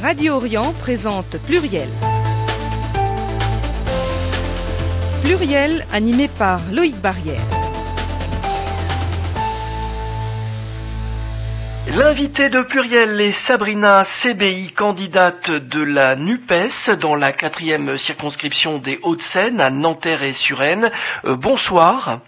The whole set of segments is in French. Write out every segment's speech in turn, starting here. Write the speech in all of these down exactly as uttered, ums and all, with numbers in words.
Radio Orient présente Pluriel. Pluriel animé par Loïc Barrière. L'invitée de Pluriel est Sabrina Sebei, candidate de la NUPES dans la quatrième circonscription des Hauts-de-Seine à Nanterre et Suresnes. Euh, bonsoir.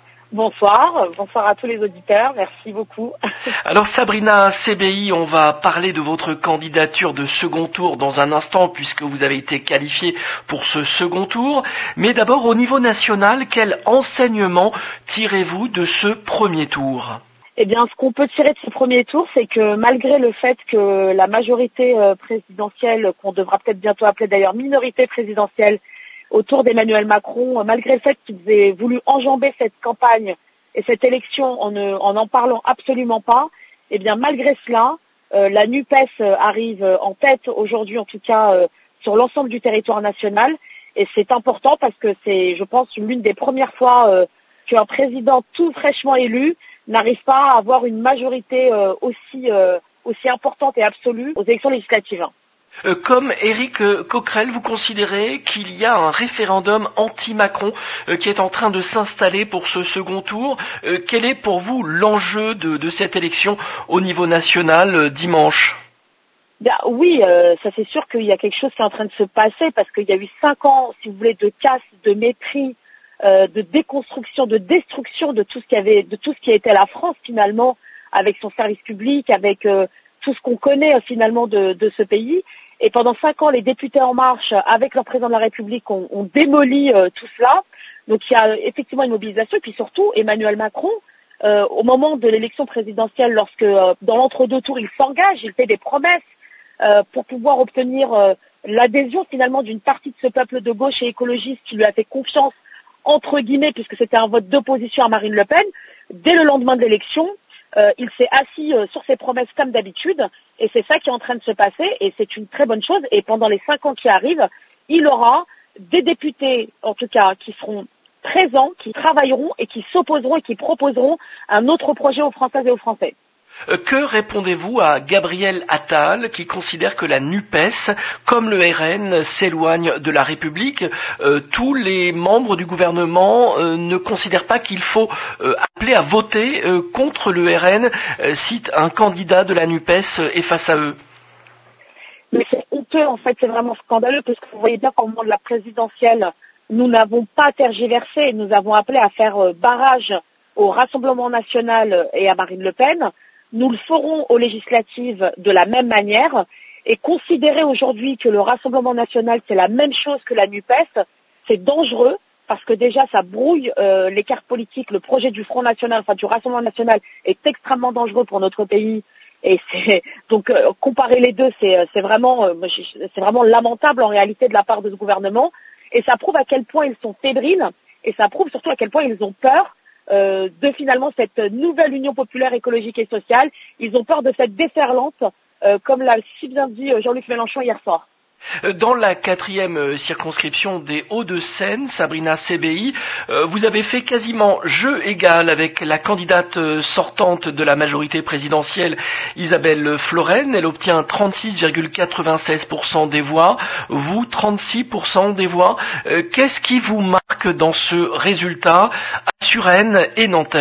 Bonsoir, bonsoir à tous les auditeurs, merci beaucoup. Alors Sabrina Sebei, on va parler de votre candidature de second tour dans un instant puisque vous avez été qualifiée pour ce second tour. Mais d'abord au niveau national, quel enseignement tirez-vous de ce premier tour ? Eh bien, ce qu'on peut tirer de ce premier tour, c'est que malgré le fait que la majorité présidentielle, qu'on devra peut-être bientôt appeler d'ailleurs minorité présidentielle, autour d'Emmanuel Macron, malgré le fait qu'ils aient voulu enjamber cette campagne et cette élection en ne, en, en parlant absolument pas, eh bien malgré cela, euh, la NUPES arrive en tête aujourd'hui, en tout cas euh, sur l'ensemble du territoire national, et c'est important parce que c'est, je pense, l'une des premières fois euh, qu'un président tout fraîchement élu n'arrive pas à avoir une majorité euh, aussi, euh, aussi importante et absolue aux élections législatives. Euh, comme Éric euh, Coquerel, vous considérez qu'il y a un référendum anti-Macron euh, qui est en train de s'installer pour ce second tour. Euh, quel est pour vous l'enjeu de, de cette élection au niveau national euh, dimanche ? Bien, oui, euh, ça c'est sûr qu'il y a quelque chose qui est en train de se passer parce qu'il y a eu cinq ans, si vous voulez, de casse, de mépris, euh, de déconstruction, de destruction de tout ce qui avait, de tout ce qui était la France finalement, avec son service public, avec euh, tout ce qu'on connaît euh, finalement de, de ce pays. Et pendant cinq ans, les députés En Marche, avec leur président de la République, ont, ont démoli euh, tout cela. Donc il y a effectivement une mobilisation. Et puis surtout, Emmanuel Macron, euh, au moment de l'élection présidentielle, lorsque euh, dans l'entre-deux tours, il s'engage, il fait des promesses euh, pour pouvoir obtenir euh, l'adhésion finalement d'une partie de ce peuple de gauche et écologiste qui lui a fait confiance, entre guillemets, puisque c'était un vote d'opposition à Marine Le Pen. Dès le lendemain de l'élection, Euh, il s'est assis euh, sur ses promesses comme d'habitude, et c'est ça qui est en train de se passer, et c'est une très bonne chose. Et pendant les cinq ans qui arrivent, il aura des députés, en tout cas, qui seront présents, qui travailleront et qui s'opposeront et qui proposeront un autre projet aux Françaises et aux Français. Euh, que répondez-vous à Gabriel Attal qui considère que la NUPES, comme le R N, s'éloigne de la République ? euh, Tous les membres du gouvernement euh, ne considèrent pas qu'il faut euh, appeler à voter euh, contre le R N euh, si un candidat de la NUPES euh, est face à eux. Mais c'est honteux, en fait, c'est vraiment scandaleux, parce que vous voyez bien qu'au moment de la présidentielle, nous n'avons pas tergiversé, nous avons appelé à faire euh, barrage au Rassemblement national et à Marine Le Pen. Nous le ferons aux législatives de la même manière, et considérer aujourd'hui que le Rassemblement national c'est la même chose que la NUPES, c'est dangereux, parce que déjà ça brouille euh, les cartes politiques. Le projet du Front National, enfin du Rassemblement national, est extrêmement dangereux pour notre pays, et c'est donc euh, comparer les deux, c'est, c'est vraiment euh, c'est vraiment lamentable en réalité de la part de ce gouvernement, et ça prouve à quel point ils sont fébriles, et ça prouve surtout à quel point ils ont peur Euh, de finalement cette nouvelle union populaire écologique et sociale. Ils ont peur de cette déferlante, euh, comme l'a si bien dit Jean-Luc Mélenchon hier soir. Dans la quatrième circonscription des Hauts-de-Seine, Sabrina Sebei, euh, vous avez fait quasiment jeu égal avec la candidate sortante de la majorité présidentielle, Isabelle Florennes. Elle obtient trente-six virgule quatre-vingt-seize pour cent des voix, vous trente-six pour cent des voix. Euh, qu'est-ce qui vous marque dans ce résultat à Suresnes et Nanterre ?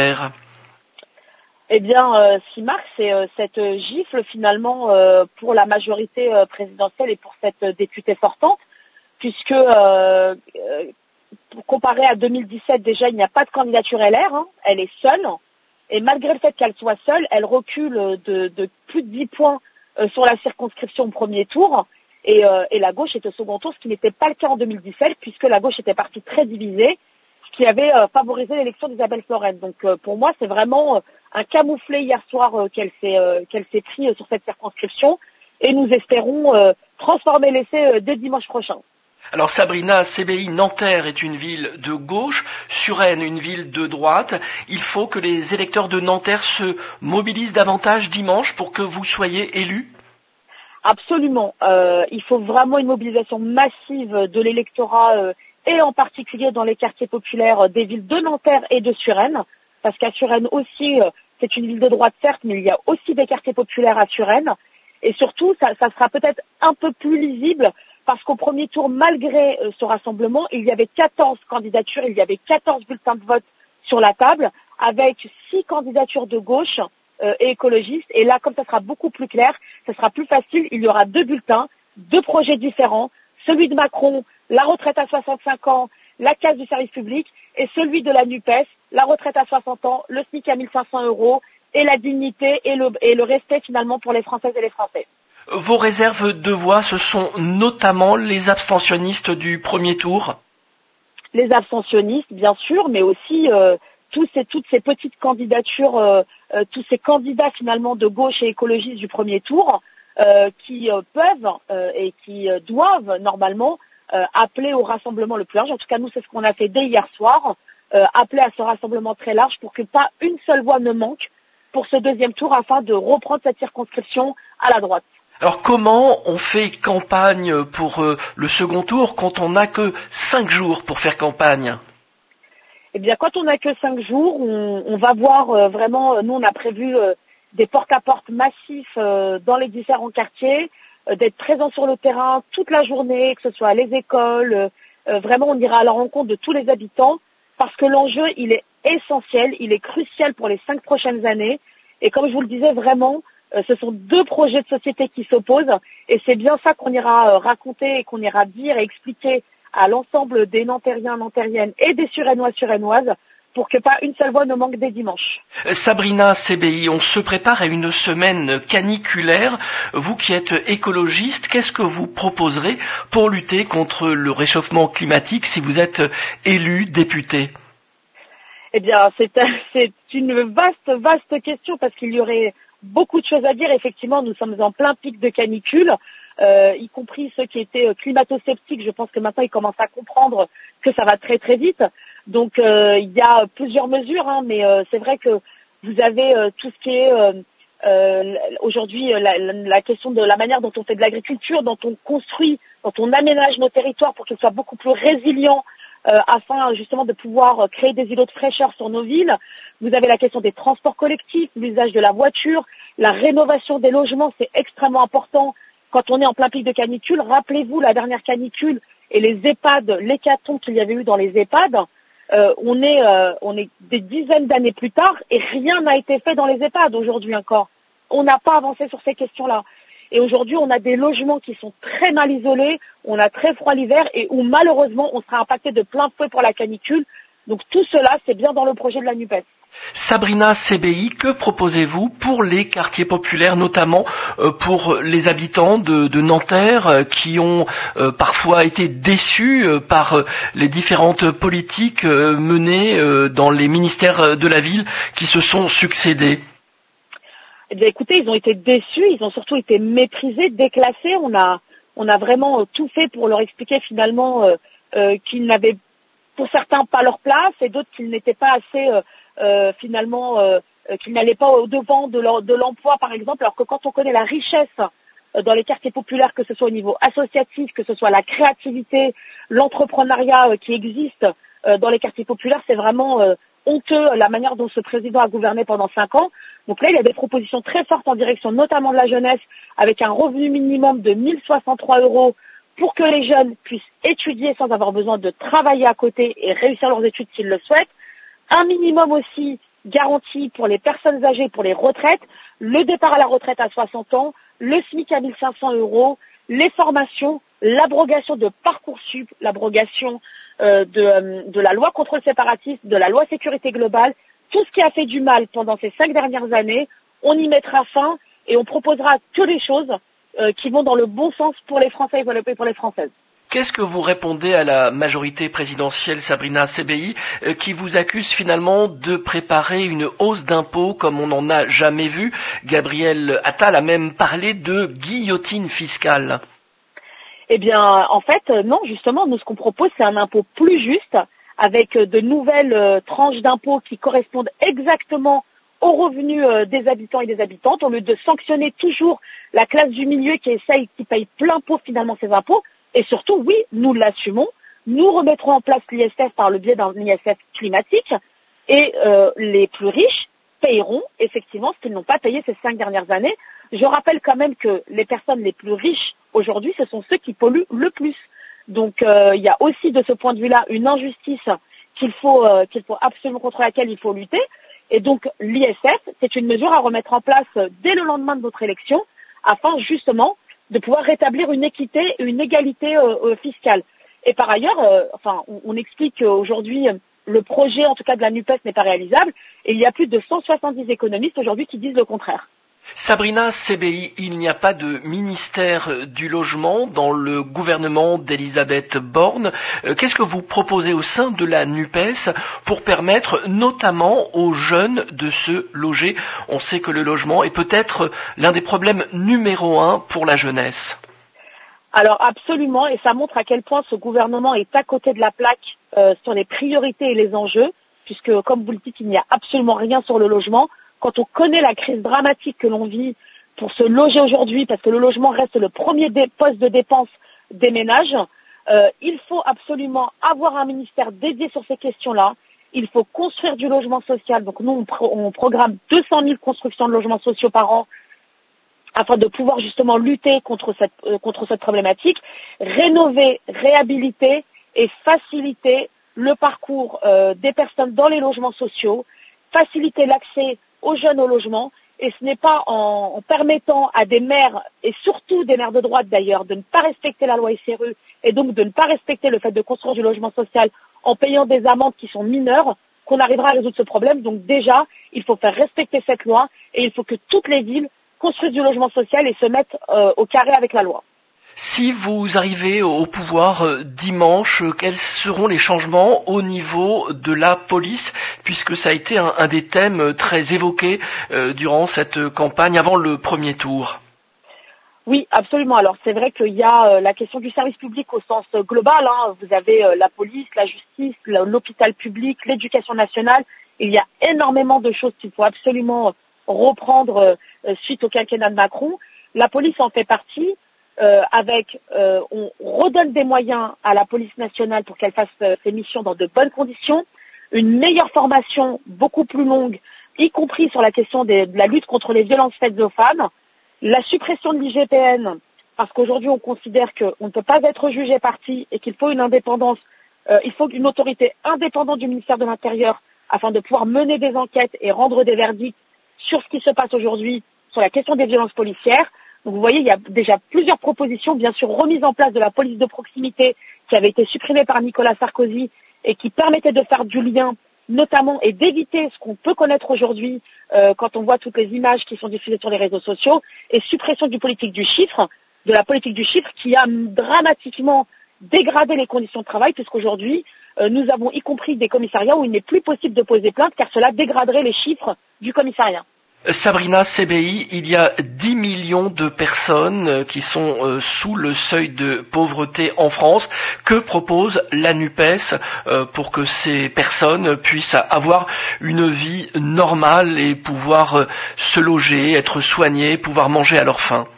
Eh bien, euh, ce qui marque, c'est euh, cette gifle finalement euh, pour la majorité euh, présidentielle et pour cette euh, députée sortante, puisque euh, euh, comparé à deux mille dix-sept, déjà, il n'y a pas de candidature L R, hein, elle est seule, et malgré le fait qu'elle soit seule, elle recule de, de plus de dix points euh, sur la circonscription au premier tour, et, euh, et la gauche est au second tour, ce qui n'était pas le cas en deux mille dix-sept, puisque la gauche était partie très divisée, ce qui avait euh, favorisé l'élection d'Isabelle Florennes. Donc euh, pour moi, c'est vraiment euh, un camouflet hier soir euh, qu'elle s'est euh, qu'elle s'est pris euh, sur cette circonscription, et nous espérons euh, transformer l'essai euh, dès dimanche prochain. Alors Sabrina Sebei, Nanterre est une ville de gauche, Suresnes une ville de droite. Il faut que les électeurs de Nanterre se mobilisent davantage dimanche pour que vous soyez élus ? Absolument. Euh, il faut vraiment une mobilisation massive de l'électorat, euh, et en particulier dans les quartiers populaires des villes de Nanterre et de Suresnes, parce qu'à Suresnes aussi, euh, c'est une ville de droite certes, mais il y a aussi des quartiers populaires à Suresnes. Et surtout, ça, ça sera peut-être un peu plus lisible parce qu'au premier tour, malgré euh, ce rassemblement, il y avait quatorze candidatures, il y avait quatorze bulletins de vote sur la table, avec six candidatures de gauche euh, et écologistes. Et là, comme ça sera beaucoup plus clair, ça sera plus facile, il y aura deux bulletins, deux projets différents, celui de Macron, la retraite à soixante-cinq ans, la casse du service public, et celui de la NUPES, la retraite à soixante ans, le SMIC à mille cinq cents euros, et la dignité et le, et le respect finalement pour les Françaises et les Français. Vos réserves de voix, ce sont notamment les abstentionnistes du premier tour? Les abstentionnistes, bien sûr, mais aussi euh, tous ces, toutes ces petites candidatures, euh, euh, tous ces candidats finalement de gauche et écologistes du premier tour, euh, qui euh, peuvent euh, et qui euh, doivent normalement euh, appeler au rassemblement le plus large. En tout cas, nous, c'est ce qu'on a fait dès hier soir, euh, appeler à ce rassemblement très large pour que pas une seule voix ne manque pour ce deuxième tour afin de reprendre cette circonscription à la droite. Alors comment on fait campagne pour euh, le second tour quand on n'a que cinq jours pour faire campagne? Eh bien, quand on n'a que cinq jours, on, on va voir euh, vraiment, nous on a prévu euh, des porte-à-porte massifs euh, dans les différents quartiers, euh, d'être présents sur le terrain toute la journée, que ce soit à les écoles, euh, euh, vraiment on ira à la rencontre de tous les habitants, parce que l'enjeu il est essentiel, il est crucial pour les cinq prochaines années, et comme je vous le disais vraiment, euh, ce sont deux projets de société qui s'opposent, et c'est bien ça qu'on ira euh, raconter et qu'on ira dire et expliquer à l'ensemble des Nantériens, Nantériennes et des Suresnois, Suresnoises, pour que pas une seule voix ne manque dès dimanche. Sabrina C B I, on se prépare à une semaine caniculaire. Vous qui êtes écologiste, qu'est-ce que vous proposerez pour lutter contre le réchauffement climatique si vous êtes élu député? Eh bien, c'est, c'est une vaste, vaste question parce qu'il y aurait beaucoup de choses à dire. Effectivement, nous sommes en plein pic de canicule, euh, y compris ceux qui étaient climato-sceptiques. Je pense que maintenant, ils commencent à comprendre que ça va très, très vite. Donc, euh, il y a plusieurs mesures, hein, mais euh, c'est vrai que vous avez euh, tout ce qui est euh, euh, aujourd'hui la, la, la question de la manière dont on fait de l'agriculture, dont on construit, dont on aménage nos territoires pour qu'ils soient beaucoup plus résilients euh, afin justement de pouvoir créer des îlots de fraîcheur sur nos villes. Vous avez la question des transports collectifs, l'usage de la voiture, la rénovation des logements, c'est extrêmement important quand on est en plein pic de canicule. Rappelez-vous la dernière canicule et les EHPAD, l'hécatombe qu'il y avait eu dans les EHPAD. Euh, on est, euh, on est des dizaines d'années plus tard et rien n'a été fait dans les EHPAD aujourd'hui encore. On n'a pas avancé sur ces questions-là. Et aujourd'hui, on a des logements qui sont très mal isolés, on a très froid l'hiver et où malheureusement, on sera impacté de plein fouet pour la canicule. Donc tout cela, c'est bien dans le projet de la NUPES. Sabrina C B I, que proposez-vous pour les quartiers populaires, notamment euh, pour les habitants de, de Nanterre euh, qui ont euh, parfois été déçus euh, par euh, les différentes politiques euh, menées euh, dans les ministères de la ville qui se sont succédés? Eh bien, écoutez, ils ont été déçus, ils ont surtout été méprisés, déclassés. On a, on a vraiment tout fait pour leur expliquer finalement euh, euh, qu'ils n'avaient pour certains pas leur place et d'autres qu'ils n'étaient pas assez euh, euh, finalement euh, qu'ils n'allaient pas au devant de, leur, de l'emploi par exemple, alors que quand on connaît la richesse euh, dans les quartiers populaires, que ce soit au niveau associatif, que ce soit la créativité, l'entrepreneuriat euh, qui existe euh, dans les quartiers populaires, c'est vraiment euh, honteux la manière dont ce président a gouverné pendant cinq ans. Donc là, il y a des propositions très fortes en direction notamment de la jeunesse avec un revenu minimum de mille soixante-trois euros pour que les jeunes puissent étudier sans avoir besoin de travailler à côté et réussir leurs études s'ils le souhaitent. Un minimum aussi garanti pour les personnes âgées, pour les retraites, le départ à la retraite à soixante ans, le SMIC à mille cinq cents euros, les formations, l'abrogation de Parcoursup, l'abrogation euh, de, euh, de la loi contre le séparatisme, de la loi sécurité globale, tout ce qui a fait du mal pendant ces cinq dernières années, on y mettra fin et on proposera que des choses euh, qui vont dans le bon sens pour les Français et pour les Françaises. Qu'est-ce que vous répondez à la majorité présidentielle, Sabrina C B I, euh, qui vous accuse finalement de préparer une hausse d'impôts comme on n'en a jamais vu? Gabriel Attal a même parlé de guillotine fiscale. Eh bien, en fait, non, justement, nous, ce qu'on propose, c'est un impôt plus juste, avec de nouvelles euh, tranches d'impôts qui correspondent exactement aux revenus euh, des habitants et des habitantes, au lieu de sanctionner toujours la classe du milieu qui essaye, qui paye plein pot finalement ses impôts. Et surtout, oui, nous l'assumons, nous remettrons en place l'I S F par le biais d'un I S F climatique, et euh, les plus riches payeront effectivement ce qu'ils n'ont pas payé ces cinq dernières années. Je rappelle quand même que les personnes les plus riches aujourd'hui, ce sont ceux qui polluent le plus. Donc euh, il y a aussi de ce point de vue-là une injustice qu'il faut, euh, qu'il faut absolument contre laquelle il faut lutter. Et donc l'I S F, c'est une mesure à remettre en place dès le lendemain de notre élection, afin justement de pouvoir rétablir une équité et une égalité euh, euh, fiscale. Et par ailleurs, euh, enfin, on, on explique qu'aujourd'hui, le projet, en tout cas de la NUPES, n'est pas réalisable, et il y a plus de cent soixante-dix économistes aujourd'hui qui disent le contraire. Sabrina C B I, il n'y a pas de ministère du logement dans le gouvernement d'Elisabeth Borne. Qu'est-ce que vous proposez au sein de la NUPES pour permettre notamment aux jeunes de se loger? On sait que le logement est peut-être l'un des problèmes numéro un pour la jeunesse. Alors absolument, et ça montre à quel point ce gouvernement est à côté de la plaque euh, sur les priorités et les enjeux, puisque comme vous le dites, il n'y a absolument rien sur le logement. Quand on connaît la crise dramatique que l'on vit pour se loger aujourd'hui, parce que le logement reste le premier poste de dépense des ménages, euh, il faut absolument avoir un ministère dédié sur ces questions-là. Il faut construire du logement social. Donc nous, on, pro on programme deux cent mille constructions de logements sociaux par an afin de pouvoir justement lutter contre cette, euh, contre cette problématique, rénover, réhabiliter et faciliter le parcours euh, des personnes dans les logements sociaux, faciliter l'accès aux jeunes au logement, et ce n'est pas en, en permettant à des maires, et surtout des maires de droite d'ailleurs, de ne pas respecter la loi S R U et donc de ne pas respecter le fait de construire du logement social en payant des amendes qui sont mineures, qu'on arrivera à résoudre ce problème. Donc déjà, il faut faire respecter cette loi et il faut que toutes les villes construisent du logement social et se mettent euh, au carré avec la loi. Si vous arrivez au pouvoir dimanche, quels seront les changements au niveau de la police, puisque ça a été un, un des thèmes très évoqués euh, durant cette campagne avant le premier tour? Oui, absolument. Alors c'est vrai qu'il y a euh, la question du service public au sens euh, global. Hein. Vous avez euh, la police, la justice, l'hôpital public, l'éducation nationale. Il y a énormément de choses qu'il faut absolument reprendre euh, suite au quinquennat de Macron. La police en fait partie. Euh, avec, euh, on redonne des moyens à la police nationale pour qu'elle fasse euh, ses missions dans de bonnes conditions, une meilleure formation beaucoup plus longue, y compris sur la question des, de la lutte contre les violences faites aux femmes, la suppression de l'I G P N, parce qu'aujourd'hui on considère qu'on ne peut pas être jugé parti et qu'il faut une indépendance, euh, il faut une autorité indépendante du ministère de l'Intérieur afin de pouvoir mener des enquêtes et rendre des verdicts sur ce qui se passe aujourd'hui sur la question des violences policières. Donc vous voyez, il y a déjà plusieurs propositions, bien sûr remise en place de la police de proximité qui avait été supprimée par Nicolas Sarkozy et qui permettait de faire du lien notamment et d'éviter ce qu'on peut connaître aujourd'hui euh, quand on voit toutes les images qui sont diffusées sur les réseaux sociaux, et suppression du politique du chiffre, de la politique du chiffre qui a dramatiquement dégradé les conditions de travail, puisqu'aujourd'hui euh, nous avons y compris des commissariats où il n'est plus possible de poser plainte car cela dégraderait les chiffres du commissariat. Sabrina C B I, il y a dix millions de personnes qui sont sous le seuil de pauvreté en France. Que propose la NUPES pour que ces personnes puissent avoir une vie normale et pouvoir se loger, être soignées, pouvoir manger à leur faim?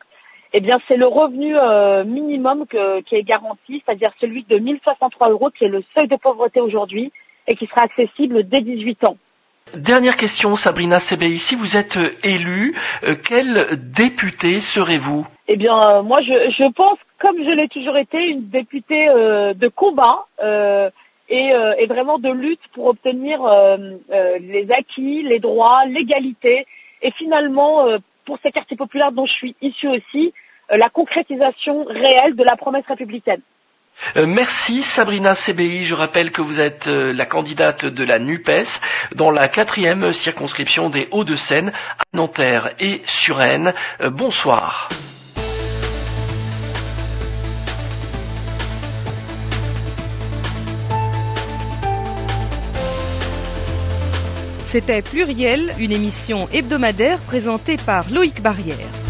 Eh bien, c'est le revenu euh, minimum que, qui est garanti, c'est-à-dire celui de mille soixante-trois euros, qui est le seuil de pauvreté aujourd'hui et qui sera accessible dès dix-huit ans. Dernière question, Sabrina C B I. Si vous êtes élue, euh, quel député serez-vous? Eh bien, euh, moi, je, je pense, comme je l'ai toujours été, une députée euh, de combat euh, et, euh, et vraiment de lutte pour obtenir euh, euh, les acquis, les droits, l'égalité et finalement, euh, pour ces quartiers populaires dont je suis issue aussi, euh, la concrétisation réelle de la promesse républicaine. Euh, merci Sabrina C B I. Je rappelle que vous êtes euh, la candidate de la NUPES dans la quatrième circonscription des Hauts-de-Seine à Nanterre et Suresnes. Euh, bonsoir. C'était Pluriel, une émission hebdomadaire présentée par Loïc Barrière.